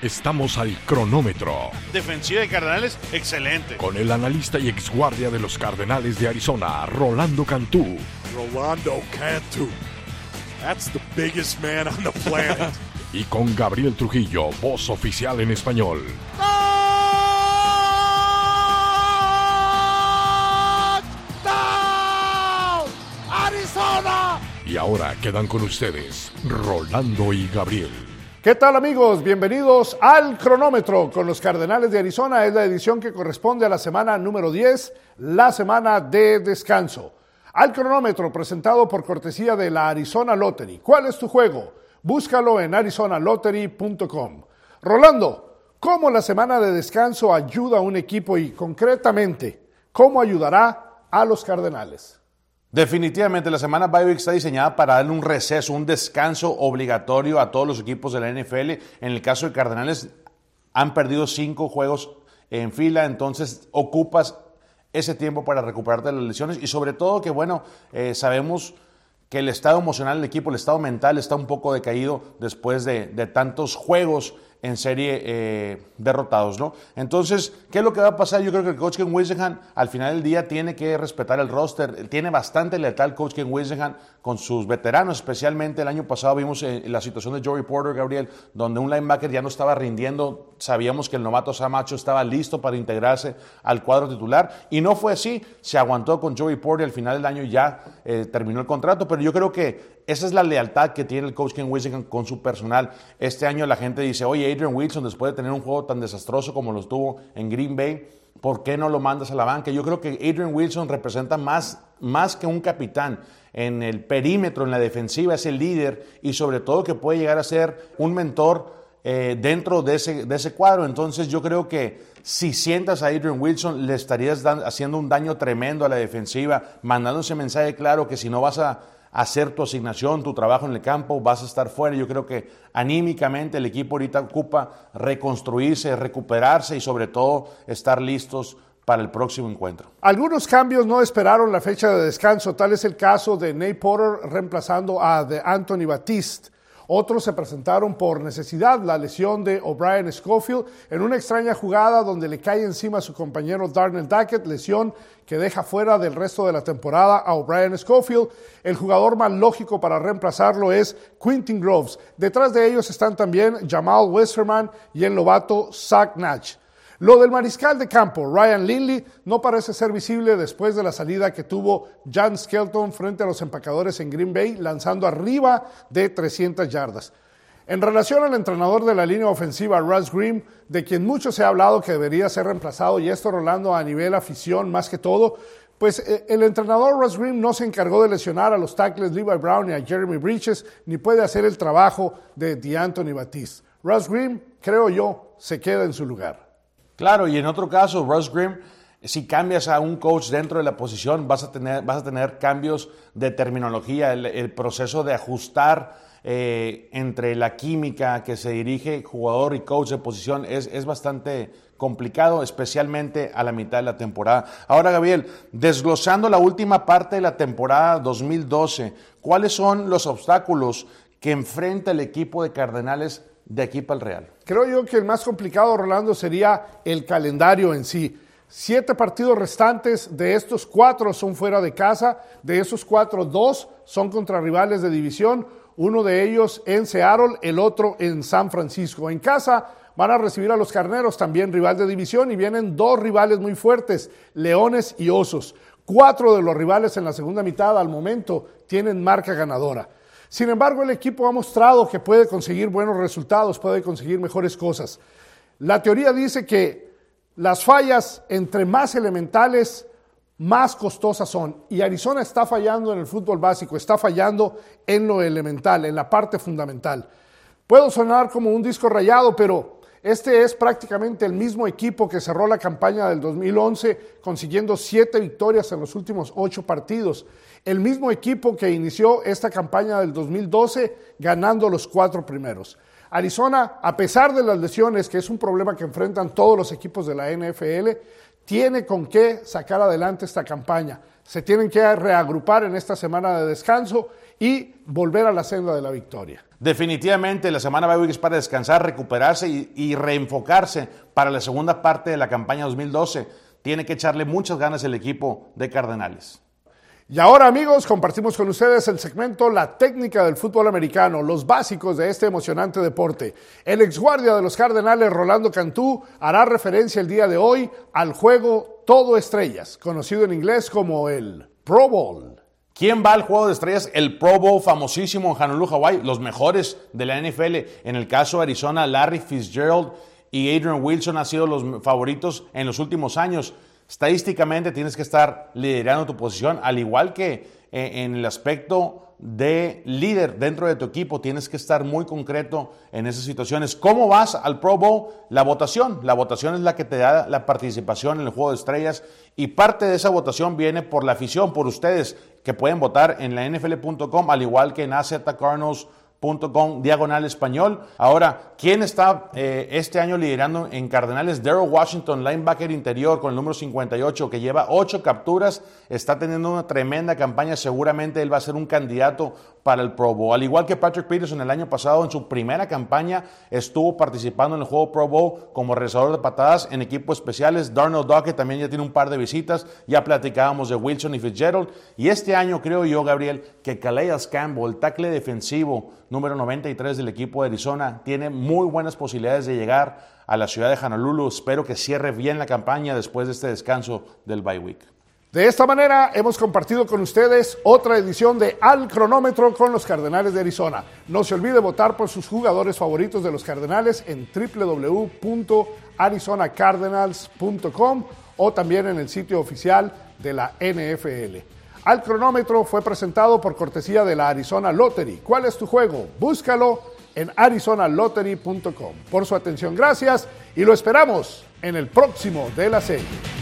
Estamos al cronómetro. Defensiva de Cardenales, excelente. Con el analista y exguardia de los Cardenales de Arizona, Rolando Cantú. Rolando Cantú. That's the biggest man on the planet. Y con Gabriel Trujillo, voz oficial en español. ¡Touchdown! ¡Arizona! Y ahora quedan con ustedes, Rolando y Gabriel. ¿Qué tal, amigos? Bienvenidos al cronómetro con los Cardenales de Arizona. Es la edición que corresponde a la semana número 10, la semana de descanso. Al cronómetro presentado por cortesía de la Arizona Lottery. ¿Cuál es tu juego? Búscalo en arizonalottery.com. Rolando, ¿cómo la semana de descanso ayuda a un equipo y concretamente, cómo ayudará a los Cardenales? Definitivamente la semana bye week está diseñada para darle un receso, un descanso obligatorio a todos los equipos de la NFL. En el caso de Cardenales han perdido 5 juegos en fila, entonces ocupas ese tiempo para recuperarte de las lesiones y sobre todo que sabemos que el estado emocional del equipo, el estado mental está un poco decaído después de tantos juegos en serie derrotados, ¿no? Entonces, ¿qué es lo que va a pasar? Yo creo que el coach Ken Whisenhunt al final del día tiene que respetar el roster. Tiene bastante lealtad el coach Ken Whisenhunt con sus veteranos, especialmente el año pasado vimos la situación de Joey Porter, Gabriel, donde un linebacker ya no estaba rindiendo. Sabíamos que el novato Samacho estaba listo para integrarse al cuadro titular y no fue así. Se aguantó con Joey Porter, al final del año ya terminó el contrato, pero yo creo que esa es la lealtad que tiene el coach Ken Whisenhunt con su personal. Este año la gente dice, oye, Adrian Wilson, después de tener un juego tan desastroso como lo tuvo en Green Bay, ¿por qué no lo mandas a la banca? Yo creo que Adrian Wilson representa más que un capitán en el perímetro, en la defensiva, es el líder y sobre todo que puede llegar a ser un mentor dentro de ese cuadro. Entonces yo creo que si sientas a Adrian Wilson le estarías haciendo un daño tremendo a la defensiva, mandando ese mensaje claro que si no vas a hacer tu asignación, tu trabajo en el campo, vas a estar fuera. Yo creo que anímicamente el equipo ahorita ocupa reconstruirse, recuperarse y sobre todo estar listos para el próximo encuentro. Algunos cambios no esperaron la fecha de descanso, tal es el caso de Nate Porter reemplazando a Anthony Batiste. Otros se presentaron por necesidad, la lesión de O'Brien Schofield en una extraña jugada donde le cae encima a su compañero Darnell Dackett, lesión que deja fuera del resto de la temporada a O'Brien Schofield. El jugador más lógico para reemplazarlo es Quentin Groves. Detrás de ellos están también Jamal Westerman y el novato Zach Natch. Lo del mariscal de campo, Ryan Lindley, no parece ser visible después de la salida que tuvo Jan Skelton frente a los empacadores en Green Bay, lanzando arriba de 300 yardas. En relación al entrenador de la línea ofensiva, Russ Grimm, de quien mucho se ha hablado que debería ser reemplazado, y esto, Rolando, a nivel afición más que todo, pues el entrenador Russ Grimm no se encargó de lesionar a los tackles Levi Brown y a Jeremy Bridges, ni puede hacer el trabajo de DeAnthony Batiste. Russ Grimm, creo yo, se queda en su lugar. Claro, y en otro caso, Russ Grimm, si cambias a un coach dentro de la posición, vas a tener cambios de terminología, el proceso de ajustar entre la química que se dirige jugador y coach de posición es bastante complicado, especialmente a la mitad de la temporada. Ahora, Gabriel, desglosando la última parte de la temporada 2012, ¿cuáles son los obstáculos que enfrenta el equipo de Cardenales de aquí para el Real? Creo yo que el más complicado, Rolando, sería el calendario en sí. 7 partidos restantes, de estos 4 son fuera de casa, de esos 4, 2 son contra rivales de división, uno de ellos en Seattle, el otro en San Francisco. En casa van a recibir a los Carneros, también rival de división, y vienen 2 rivales muy fuertes, Leones y Osos. 4 de los rivales en la segunda mitad al momento tienen marca ganadora. Sin embargo, el equipo ha mostrado que puede conseguir buenos resultados, puede conseguir mejores cosas. La teoría dice que las fallas entre más elementales, más costosas son. Y Arizona está fallando en el fútbol básico, está fallando en lo elemental, en la parte fundamental. Puedo sonar como un disco rayado, pero este es prácticamente el mismo equipo que cerró la campaña del 2011, consiguiendo 7 victorias en los últimos 8 partidos. El mismo equipo que inició esta campaña del 2012, ganando los 4 primeros. Arizona, a pesar de las lesiones, que es un problema que enfrentan todos los equipos de la NFL, tiene con qué sacar adelante esta campaña. Se tienen que reagrupar en esta semana de descanso y volver a la senda de la victoria. Definitivamente la semana bye week es para descansar, recuperarse y reenfocarse para la segunda parte de la campaña 2012. Tiene que echarle muchas ganas el equipo de Cardenales. Y ahora, amigos, compartimos con ustedes el segmento La técnica del fútbol americano, los básicos de este emocionante deporte. El exguardia de los Cardenales, Rolando Cantú, hará referencia el día de hoy al juego Todo Estrellas, conocido en inglés como el Pro Bowl. ¿Quién va al Juego de Estrellas? El Pro Bowl famosísimo en Honolulu, Hawái, los mejores de la NFL. En el caso de Arizona, Larry Fitzgerald y Adrian Wilson han sido los favoritos en los últimos años. Estadísticamente tienes que estar liderando tu posición, al igual que en el aspecto de líder dentro de tu equipo, tienes que estar muy concreto en esas situaciones. ¿Cómo vas al Pro Bowl? La votación es la que te da la participación en el Juego de Estrellas y parte de esa votación viene por la afición, por ustedes que pueden votar en la NFL.com, al igual que en azcardinals.com/español. Ahora, ¿quién está este año liderando en Cardenales? Darrell Washington, linebacker interior con el número 58, que lleva 8 capturas, está teniendo una tremenda campaña, seguramente él va a ser un candidato para el Pro Bowl. Al igual que Patrick Peterson el año pasado, en su primera campaña, estuvo participando en el juego Pro Bowl como regresador de patadas en equipos especiales. Darnell Dockett también ya tiene un par de visitas, ya platicábamos de Wilson y Fitzgerald, y este año creo yo, Gabriel, que Calais Campbell, el tackle defensivo número 93 del equipo de Arizona, tiene muy buenas posibilidades de llegar a la ciudad de Honolulu. Espero que cierre bien la campaña después de este descanso del bye week. De esta manera hemos compartido con ustedes otra edición de Al Cronómetro con los Cardenales de Arizona. No se olvide votar por sus jugadores favoritos de los Cardenales en www.arizonacardinals.com o también en el sitio oficial de la NFL. Al Cronómetro fue presentado por cortesía de la Arizona Lottery. ¿Cuál es tu juego? Búscalo en arizonalottery.com. Por su atención, gracias y lo esperamos en el próximo de la serie.